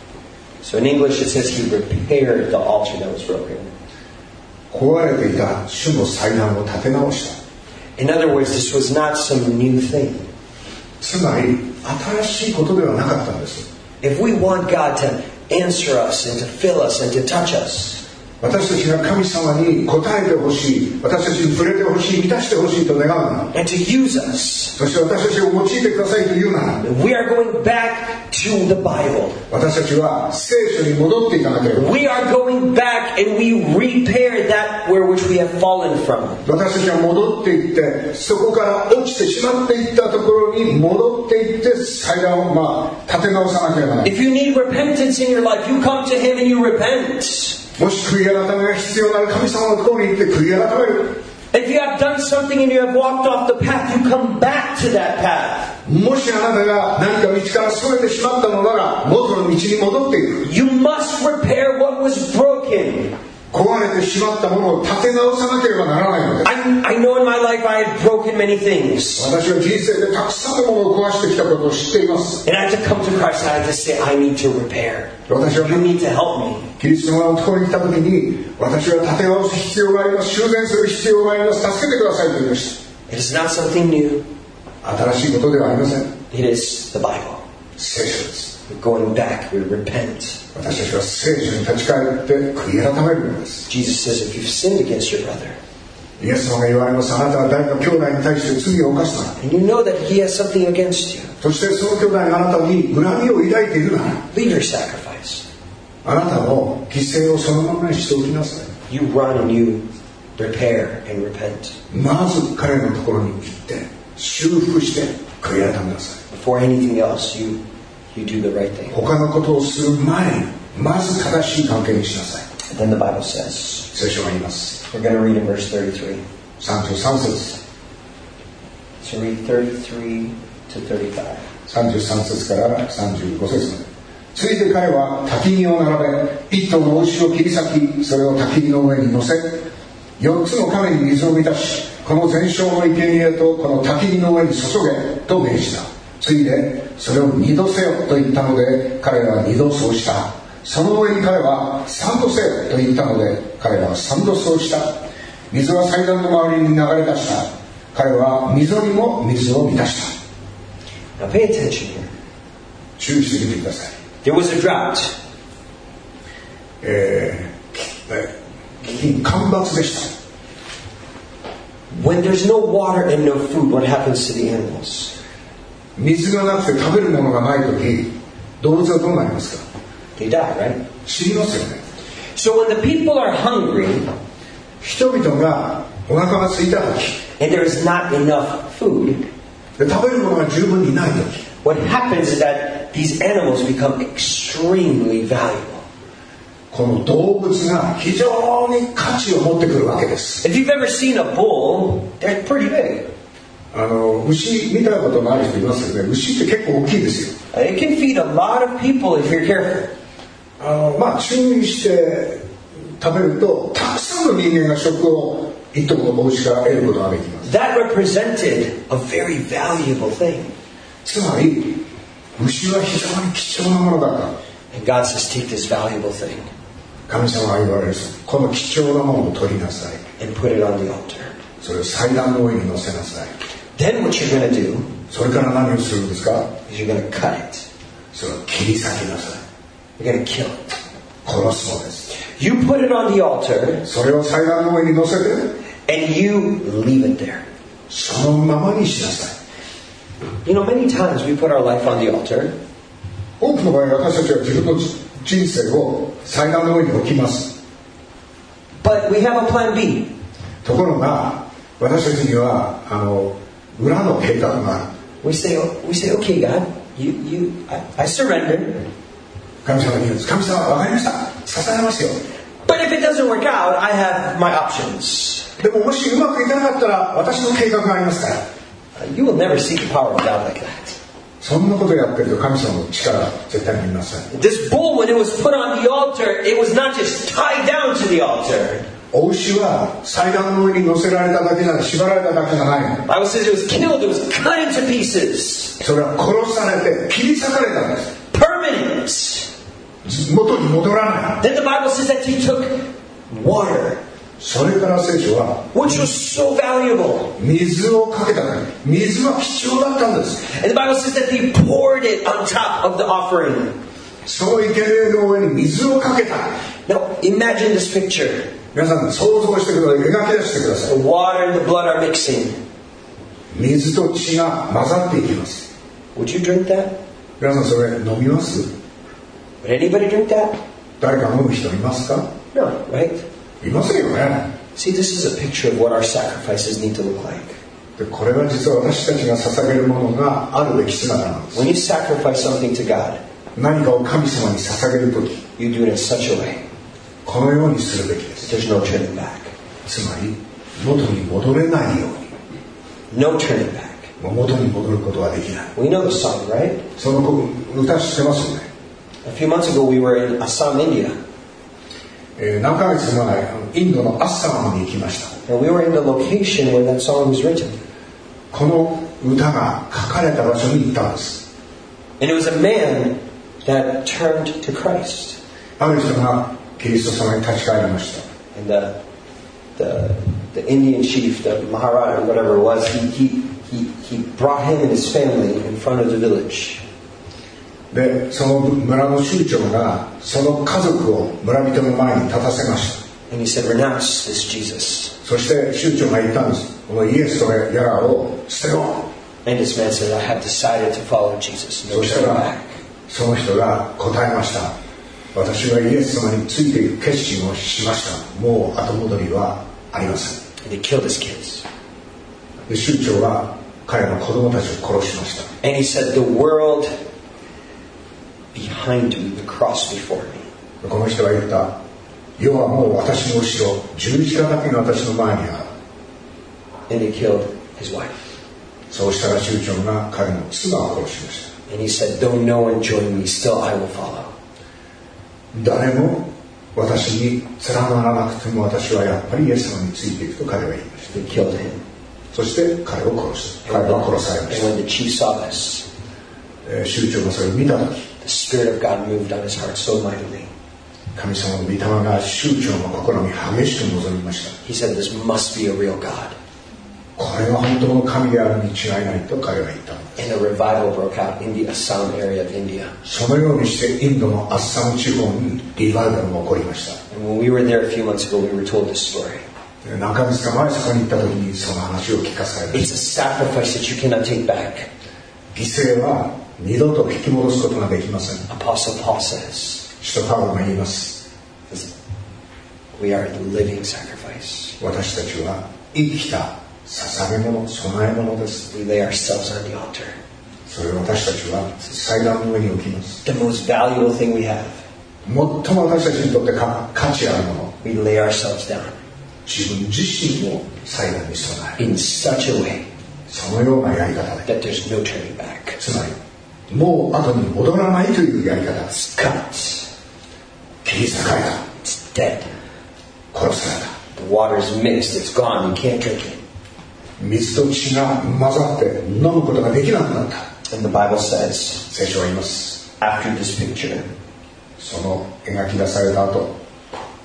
Speaker 2: So in English it says he repaired the altar that was broken.
Speaker 3: 壊れていた主の祭壇を立て直した。
Speaker 2: In other words, this was not some new thing.
Speaker 3: つまり新しいことではなかったんです。
Speaker 2: If we want God to answer us and to fill us and to touch us,
Speaker 3: 私たちが神様に答えてほしい、私たちに触れてほしい、満たしてほしいと願うなら、
Speaker 2: and to use us,
Speaker 3: そして私たちを用いてくださいと言うなら、
Speaker 2: we are going back to the Bible.
Speaker 3: 私たちは聖書に戻っていかなければ。
Speaker 2: We are going back and we repair that where which we have fallen from.
Speaker 3: 私たちは戻っていって、そこから落ちてしまっていったところに戻っていって祭壇をまあ立て直さなければならない。
Speaker 2: If you need repentance in your life, you come to Him and you repent.
Speaker 3: もし悔い改めが必要なら神様のところに行って悔い改める。
Speaker 2: If you have done something and you have walked off the path, you come back to that path.
Speaker 3: もしあなたが何か道からそれてしまったのなら元の道に戻っていく。
Speaker 2: You must repair what was broken.
Speaker 3: 壊れてしまったものを立て直さなければならないのです。
Speaker 2: I, I know in my life I have broken many things.
Speaker 3: 私は人生でたくさんのものを壊してきたことを知っています。
Speaker 2: And I have to come to Christ and I have to say, I need to repair.
Speaker 3: 私は
Speaker 2: You need to help me.
Speaker 3: キリストのところに来た時に私は立て直す必要があります。修繕する必要があります。助けてくださいと言いました。
Speaker 2: It is not something new.
Speaker 3: 新しいことではありません。
Speaker 2: It is the Bible.
Speaker 3: 聖書です。
Speaker 2: We're going back. We repent.
Speaker 3: 私たちは聖書に立ち返って悔い改めるのです。
Speaker 2: Jesus says, if you've sinned against your brother,
Speaker 3: イエス様が言われます。あなたは誰か兄弟に対して罪を犯したなら、
Speaker 2: and you know that he has something against you,
Speaker 3: そしてその兄弟があなたに恨みを抱いているなら、
Speaker 2: leave your sacrifice.
Speaker 3: あなたの犠牲をそのままにしておきなさい。
Speaker 2: You run and you repair and repent.
Speaker 3: まず彼のところに行って修復して悔い改めなさい。
Speaker 2: Before anything else, you you do the right thing.
Speaker 3: 他のことをする前にまず正しい関係にしなさい。
Speaker 2: And then the Bible says,
Speaker 3: 聖書が言います。
Speaker 2: we're going to read in verse thirty-three.
Speaker 3: さんじゅうさん節。
Speaker 2: So read thirty-three to thirty-five.
Speaker 3: さんじゅうさん節からさんじゅうご節まで。ついて彼は焚き木を並べ、一頭の牛を切り裂き、それを焚き火の上に乗せ、四つの亀に水を満たし、この全焼の生贄へとこの焚き火の上に注げと命じた。ついでそれを二度せよと言ったので、彼らは二度そうした。その上に彼は三度せよと言ったので、彼らは三度そうした。水は祭壇の周りに流れ出した。彼は溝にも水を満たした。
Speaker 2: Now pay attention here.
Speaker 3: 注意してみてください。
Speaker 2: There was a drought.
Speaker 3: えー、飢饉干ばつでした。
Speaker 2: When there's no water and no food, what happens to the animals?
Speaker 3: 水がなくて食べるものがないとき、動物はどうなりますか？
Speaker 2: They die, right?
Speaker 3: 死にますよね。
Speaker 2: So when the people are hungry
Speaker 3: 人々がお腹が空いたとき、
Speaker 2: and there is not enough food,
Speaker 3: で食べるものが十分にないとき、
Speaker 2: what happens is that these animals become extremely valuable.
Speaker 3: この動物が非常に価値を持ってくるわけです。
Speaker 2: If you've ever seen a bull, they're pretty big.
Speaker 3: あの牛見たことのある人いますよね。牛って結構大きいですよ。
Speaker 2: It can feed a lot of people if you're careful.
Speaker 3: あのまあ注意して食べるとたくさんの人間が食を一頭の牛から得ることができます。
Speaker 2: That represented a very valuable thing.
Speaker 3: つまり牛は非常に貴重なものだから。
Speaker 2: And God says, take this valuable thing.
Speaker 3: 神様が言われる、この貴重なものを取りなさい。
Speaker 2: and put it on the altar.
Speaker 3: それを祭壇の上に乗せなさい。
Speaker 2: Then what you're going to do
Speaker 3: それから何をするんですか？
Speaker 2: is you're going to cut it.
Speaker 3: それを切り裂きなさい。
Speaker 2: You're going to kill it.
Speaker 3: 殺すのです。
Speaker 2: You put it on the altar
Speaker 3: それを祭壇の上に乗せて
Speaker 2: and you leave it there.
Speaker 3: そのままにしなさい。
Speaker 2: You know, many times we put our life on the altar
Speaker 3: 多くの場合私たちは自分の人生を祭壇の上に置きます。
Speaker 2: but we have a plan B.
Speaker 3: ところが私たちにはあの裏の計画がある。
Speaker 2: We say, we say, okay, God, you, you, I, I surrender.
Speaker 3: 神様に言うんです。神様わかりました。捧げますよ。
Speaker 2: But if it doesn't work out, I have my options.
Speaker 3: でももしうまくいかなかったら私の計画がありますから。
Speaker 2: You will never see the power of God like that.
Speaker 3: そんなことをやってると神様の力は絶対に見ません。
Speaker 2: This bull, when it was put on the altar, it was not just tied down to the altar.
Speaker 3: お牛は祭壇の上に乗せられただけじゃない、縛られただけじゃないの。
Speaker 2: The Bible says it was killed, it was cut into pieces.
Speaker 3: それは殺されて切り裂かれたんです。
Speaker 2: Permanent.
Speaker 3: 元に戻らない。
Speaker 2: Then the Bible says that he took water,
Speaker 3: それから聖書は
Speaker 2: which was so valuable.
Speaker 3: 水をかけたから、水は貴重だったんです。
Speaker 2: And the Bible says that he poured it on top of the offering.
Speaker 3: その生贄の上に水をかけた。
Speaker 2: Now, imagine this picture.
Speaker 3: 皆さん想像してください。描き出してください。
Speaker 2: The water and the blood are mixing.
Speaker 3: 水と血が混ざっていきます。
Speaker 2: Would you drink that?
Speaker 3: 皆さんそれ飲みます？
Speaker 2: Would anybody drink that?
Speaker 3: 誰か飲む人いますか？
Speaker 2: No, right?
Speaker 3: いませんよね。
Speaker 2: See, this is a picture of what our sacrifices need to look like.
Speaker 3: でこれが実は私たちが捧げるものがあるべき姿なんです。
Speaker 2: When you sacrifice something to God,
Speaker 3: 何かを神様に捧げるとき、
Speaker 2: you do it in such a way
Speaker 3: このようにするべきです。
Speaker 2: that there's no turning back.
Speaker 3: つまり元に戻れないように。
Speaker 2: No turning back.
Speaker 3: もう元に戻ることはできない。
Speaker 2: We know the song, right?
Speaker 3: その歌知ってますよね。
Speaker 2: A few months ago we were in Assam, India.
Speaker 3: えー、何ヶ月前インドのアッサムに行きました。
Speaker 2: And we were in the location where that song was written.
Speaker 3: この歌が書かれた場所に行ったんです。
Speaker 2: And it was a man that turned to Christ.
Speaker 3: ある人がキリスト様に立ち返りました。
Speaker 2: And the the the Indian chief, the Maharaj or whatever it was, he he he he brought him and his family in front of the village.
Speaker 3: で、その村の酋長がその家族を村人の前に立たせました。
Speaker 2: And he said, "Renounce this Jesus."
Speaker 3: そして酋長が言ったんです。このイエスとやらを捨てろ。
Speaker 2: And this man said, "I have decided to follow Jesus. No
Speaker 3: そした
Speaker 2: turning
Speaker 3: ら
Speaker 2: back."
Speaker 3: その人が答えました。私はイエス様についていく決心をしました。もう後戻りはありません。
Speaker 2: And he killed his kids.
Speaker 3: で酋長は彼の子供たちを殺しました。
Speaker 2: And he said, "The world behind me, the cross before me."
Speaker 3: この人は言った。世はもう私の後ろ、十字架だけが私の前にある。
Speaker 2: And he killed his wife.
Speaker 3: そうしたら酋長が彼の妻を殺しました。
Speaker 2: And he said, "Though no one join me, still I will follow."
Speaker 3: 誰も私に連ならなくても私はやっぱりイエス様についていくと彼は言いました。
Speaker 2: They killed him.
Speaker 3: そして彼を殺す。彼は殺されまし
Speaker 2: And when the chief saw this,
Speaker 3: た。えー酋長がそれを見たとき、
Speaker 2: the Spirit of God moved on his heart so mightily.
Speaker 3: 神様の御霊が酋長の心に激しく望みました。
Speaker 2: He said, "This must be a real God."
Speaker 3: これは本当の神であるに違いないと彼は言ったんです。
Speaker 2: And a revival broke out in the Assam area of India.
Speaker 3: そのようにしてインドのアッサム地方にリバイバルが起こりました。
Speaker 2: And when we were there a few months ago, we were told this story.
Speaker 3: 何ヶ月か前そこに行った時にその話を聞かされま
Speaker 2: It's
Speaker 3: し
Speaker 2: a sacrifice that you cannot take back.
Speaker 3: た。犠牲は二度と引き戻すことができません。
Speaker 2: Apostle Paul says,
Speaker 3: 使徒パウロが言います。
Speaker 2: we are the living sacrifice.
Speaker 3: 私たちは生きた捧げ物、供え物です。
Speaker 2: We lay ourselves on the altar.
Speaker 3: それを私たちは祭壇の上に置きます。
Speaker 2: The most valuable thing we have.
Speaker 3: 最も私たちにとって価値あるもの、
Speaker 2: We lay ourselves down
Speaker 3: 自分自身を祭壇に備える。
Speaker 2: in such a way
Speaker 3: そのようなやり方で、
Speaker 2: that there's no turning back.
Speaker 3: つまりもう後に戻らないというやり方です。
Speaker 2: It's cut.
Speaker 3: 切り裂かれた、
Speaker 2: It's dead.
Speaker 3: 殺された。
Speaker 2: The water's mixed. It's gone. You can't drink it.
Speaker 3: 水と血が混ざって飲むことができなくなった。
Speaker 2: And the Bible says,
Speaker 3: 聖書は言います。
Speaker 2: after this picture,
Speaker 3: その描き出された後、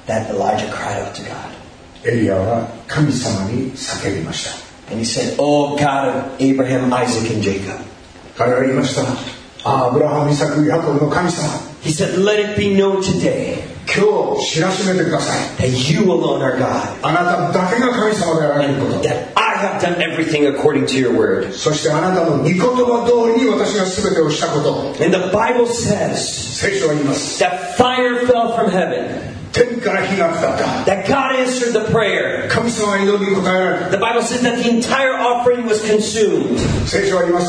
Speaker 2: that Elijah cried out to God.
Speaker 3: エリアは神様に叫びました。
Speaker 2: And he said, Oh God of Abraham, Isaac, and Jacob.
Speaker 3: 彼は言いました。ああ、アブラハム、イサク、ヤコブの神様。
Speaker 2: He said, Let it be known today
Speaker 3: 今日知らしめてください。
Speaker 2: that you alone are God.
Speaker 3: あなただけが神様であられること。
Speaker 2: That I have done everything according to your word.
Speaker 3: そしてあなたの御言葉通りに私が全てをしたこと。
Speaker 2: And the Bible says
Speaker 3: 聖書は言います。
Speaker 2: that fire fell from heaven.
Speaker 3: 天から火が下った。
Speaker 2: That God answered the prayer.
Speaker 3: 神様は祈りに応えられる。
Speaker 2: The Bible says that the entire offering was consumed.
Speaker 3: 聖書は言います。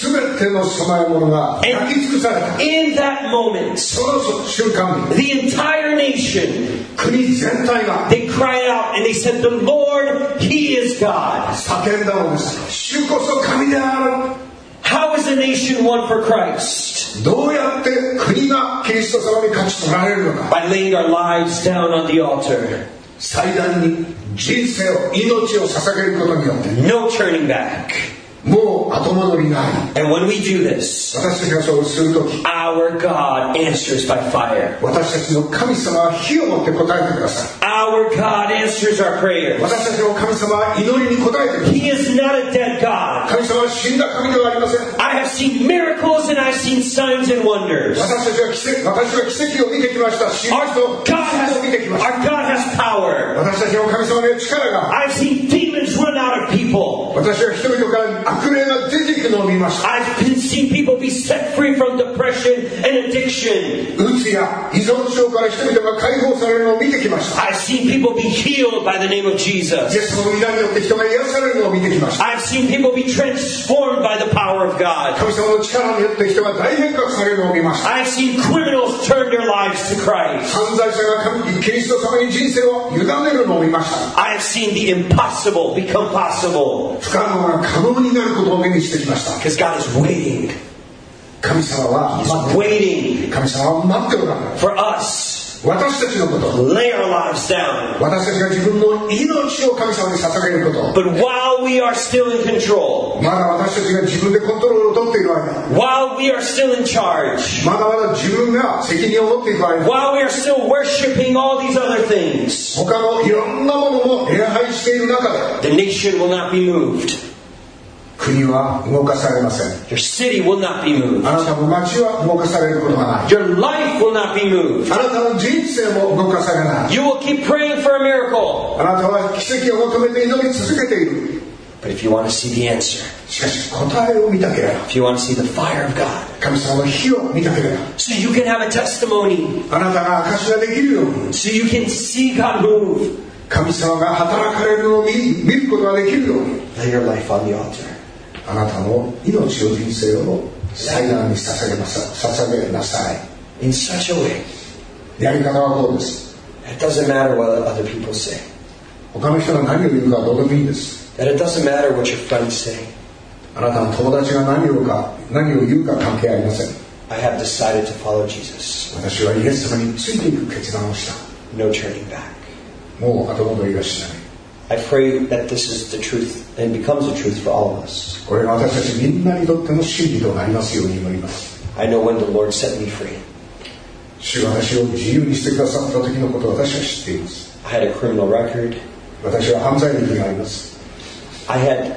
Speaker 3: 全ての供え物が焼き尽くされた。
Speaker 2: In that moment,
Speaker 3: その瞬間に
Speaker 2: the entire nation,
Speaker 3: 国全体が
Speaker 2: they cried out and they said, The Lord, He is God.
Speaker 3: 叫んだのです。主こそ神である。
Speaker 2: How is a nation won for Christ?
Speaker 3: どうやって国がキリスト様に勝ち取られるのか。
Speaker 2: By laying our lives down on the altar.
Speaker 3: 祭壇に人生を命を捧げることによって
Speaker 2: No turning back.
Speaker 3: もう後戻りない。
Speaker 2: And when we do this,
Speaker 3: 私たちがそうするとき
Speaker 2: our God answers by fire.
Speaker 3: 私たちの神様は火を持って答えてください。
Speaker 2: Our God answers our prayers.
Speaker 3: 私たちの神様は祈りに答えてください。
Speaker 2: He is not a dead God.
Speaker 3: 神様は死んだ神ではありません。
Speaker 2: I have seen miracles and I've seen signs and wonders.
Speaker 3: 私たちは奇跡、私は奇跡を見てきました。真
Speaker 2: Our
Speaker 3: 実と
Speaker 2: God
Speaker 3: 真実を見てきま
Speaker 2: has,
Speaker 3: した。
Speaker 2: our God has power.
Speaker 3: 私たちの神様の力が
Speaker 2: I've seen demons run out of people.
Speaker 3: 私は人々から悪霊が出ていくのを見ました。
Speaker 2: I've been seen people be set free from depression and addiction.
Speaker 3: うつや依存症から人々が解放されるのを見てきました。
Speaker 2: I've seen people be healed by the name of
Speaker 3: イエ
Speaker 2: Jesus.
Speaker 3: スの皆によって人が癒されるのを見てきました。
Speaker 2: I've seen people be transformed by the power of God.
Speaker 3: 神様の力によって人が大変革されるのを見ました。
Speaker 2: I've seen criminals turn their lives to Christ.
Speaker 3: 犯罪者が神キリスト様に人生を委ねるのを見ました。
Speaker 2: I've seen the impossible become possible.
Speaker 3: 不可能が可能になることを目にしてきました。
Speaker 2: Because God is waiting.
Speaker 3: 神様は
Speaker 2: He's waiting
Speaker 3: 神様は待っておられる。
Speaker 2: for us
Speaker 3: 私たちのこと、
Speaker 2: to lay our lives down.
Speaker 3: 私たちが自分の命を神様に捧げること、
Speaker 2: But while we are still in control,
Speaker 3: まだ私たちが自分でコントロールを取っている間、
Speaker 2: while we are still in charge,
Speaker 3: まだまだ自分が責任を持っている間、
Speaker 2: while we are still worshiping all these other things,
Speaker 3: 他のいろんなものも礼拝している中で、
Speaker 2: the nation will not be moved.
Speaker 3: 国は動かされません。
Speaker 2: Your city will not be moved.
Speaker 3: あなたの町は動かされることがない。
Speaker 2: Your life will not be moved.
Speaker 3: あなたの人生も動かされない。
Speaker 2: You will keep praying for a miracle.
Speaker 3: あなたは奇跡を求めて祈り続けている。
Speaker 2: But if you want to see the answer,
Speaker 3: しかし答えを見たければ、
Speaker 2: if you want to see the fire of God,
Speaker 3: 神様の火を見たければ、
Speaker 2: so you can have a testimony,
Speaker 3: あなたが証ができるように、
Speaker 2: so you can see God move,
Speaker 3: 神様が働かれるのを見、見ることができるように、
Speaker 2: lay your life on the altar.
Speaker 3: あなたの命を人生を祭壇に捧げなさ捧げなさい。
Speaker 2: In such a way,
Speaker 3: やり方はこうです。
Speaker 2: it doesn't matter what other people say.
Speaker 3: 他の人が何を言うかはどうでもいいんです。
Speaker 2: That it doesn't matter what your friends say.
Speaker 3: あなたの友達が何をか何を言うか関係ありません。
Speaker 2: I have decided to follow Jesus.
Speaker 3: 私はイエス様についていく決断をした。
Speaker 2: No turning back.
Speaker 3: もう後戻りはしない。
Speaker 2: I pray that this is the truth and becomes the truth for all of us.
Speaker 3: これが私たちみんなにとっての真理となりますように祈ります。
Speaker 2: I know when the Lord set me free.
Speaker 3: 主が私を自由にしてくださった時のことを私は知っています。
Speaker 2: I had a criminal record.
Speaker 3: 私は犯罪歴があります。
Speaker 2: I had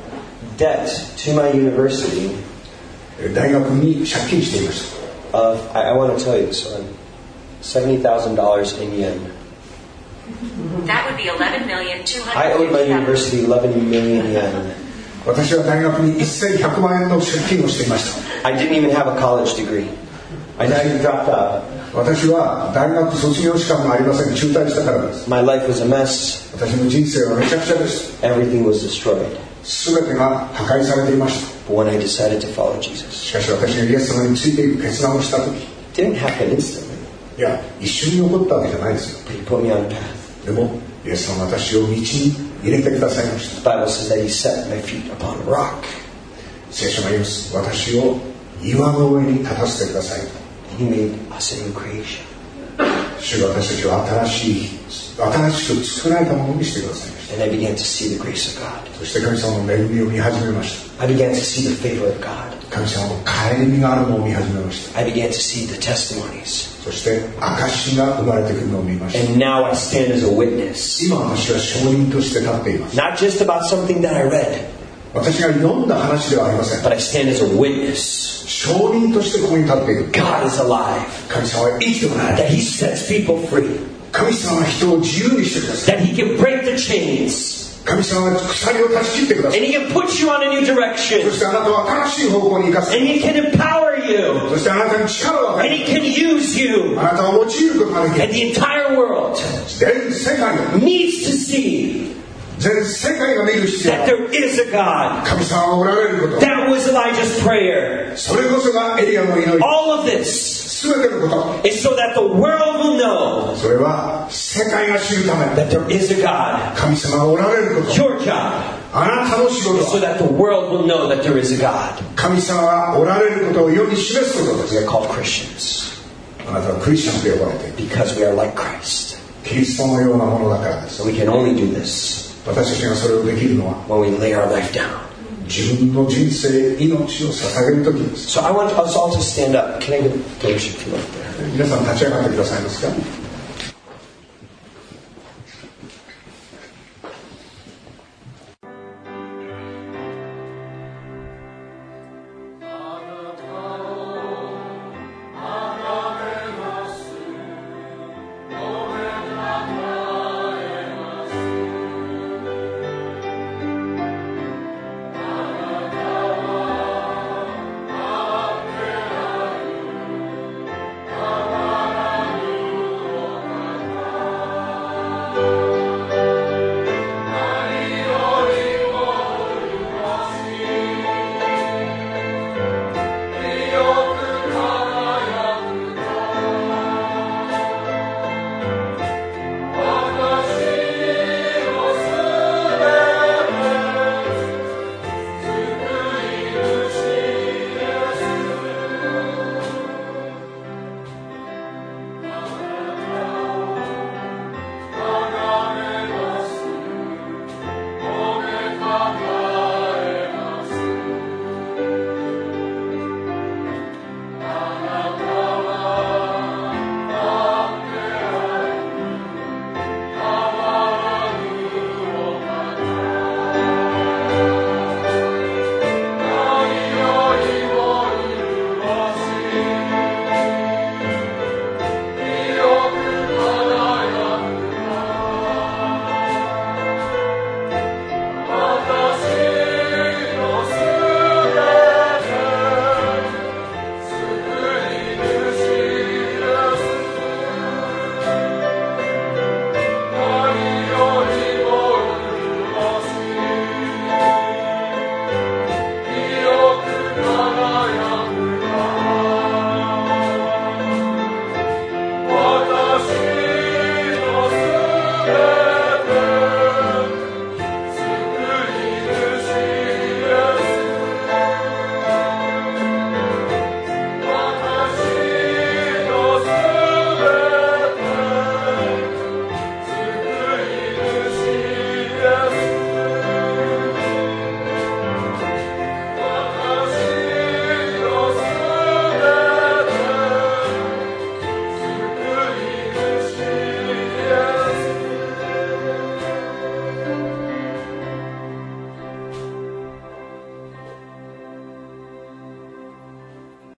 Speaker 2: debt to my university
Speaker 3: 大学に借金していました。
Speaker 2: of, I, I want to tell you this one, seventy thousand dollars in yen.
Speaker 4: That would be eleven million two
Speaker 2: I owed my
Speaker 4: hundred fifty thousand.
Speaker 2: university eleven million yen.
Speaker 3: 私は大学にせんひゃくまん円の借金をしていました。
Speaker 2: I didn't even have a college degree. I just dropped out.
Speaker 3: 私は大学卒業資格もありません。中退したからです。
Speaker 2: My life was a mess.
Speaker 3: 私の人生はめちゃくちゃです。
Speaker 2: Everything was destroyed.
Speaker 3: すべてが破壊されていました。
Speaker 2: But when I decided to follow Jesus,
Speaker 3: しかし私がイエス様についていく決断をした時、
Speaker 2: it didn't happen instantly.
Speaker 3: いや一瞬に起こったわけじゃないですよ。
Speaker 2: But He put me on a path.
Speaker 3: でもイエス様は私を道に入れてくださいました。
Speaker 2: The Bible says that He set my feet upon a rock.
Speaker 3: 聖書が言います。私を岩の上に立たせてください。
Speaker 2: He made us a new creation.
Speaker 3: 主が私たちを新しい新しく作られたものにしてくださいました。
Speaker 2: And I began to see the grace of God.
Speaker 3: そして神様の恵みを見始めました。
Speaker 2: I began to see the favor of God.
Speaker 3: 神様の顧みがあるのを見始めました。
Speaker 2: I began to see the testimonies.
Speaker 3: そして証が生まれてくるのを見ました。
Speaker 2: And now I stand as a witness.
Speaker 3: 今私は証人として立っています。
Speaker 2: Not just about something that I read,
Speaker 3: 私が読んだ話ではありません。
Speaker 2: but I stand as a witness.
Speaker 3: 証人としてここに立っている。
Speaker 2: God is alive.
Speaker 3: 神様は生きておられ
Speaker 2: That
Speaker 3: る。
Speaker 2: He sets people free.
Speaker 3: 神様は人を自由にしてください。
Speaker 2: That He can break the chains.
Speaker 3: 神様は鎖を断ち切ってください。
Speaker 2: And He can put you on a new
Speaker 3: そ
Speaker 2: direction.
Speaker 3: してあなたは新しい方向に行かせ
Speaker 2: And He can empower you.
Speaker 3: そしてあなたに力を与
Speaker 2: And
Speaker 3: え
Speaker 2: He can use you.
Speaker 3: あなたを用いることができ
Speaker 2: And
Speaker 3: る。
Speaker 2: the entire world
Speaker 3: 全世界が
Speaker 2: needs to see
Speaker 3: 全世界が見る必要
Speaker 2: that
Speaker 3: が
Speaker 2: there is a God.
Speaker 3: 神様がおられること。
Speaker 2: That was Elijah's prayer.
Speaker 3: それこそがエリアの祈り。
Speaker 2: All of this
Speaker 3: すべてのこと。
Speaker 2: is so that the world will know
Speaker 3: それは世界が知るため。
Speaker 2: that there is a God.
Speaker 3: 神様がおられること。
Speaker 2: Your job
Speaker 3: あなたの仕事
Speaker 2: is so
Speaker 3: は
Speaker 2: that the world will know that there is a God.
Speaker 3: 神様がおられることを世に示すことです。
Speaker 2: We are called Christians
Speaker 3: あなたはクリスチャンと呼ばれている。
Speaker 2: because we are like Christ.
Speaker 3: キリストのようなものだからです。
Speaker 2: So we can only do this
Speaker 3: 私たちがそれをできるのは
Speaker 2: when we lay our life down.
Speaker 3: 自分の人生、命を捧げるときです。
Speaker 2: So I want us all to stand up. Can I get the worship team up there?
Speaker 3: 皆さん立ち上がってくださいますか。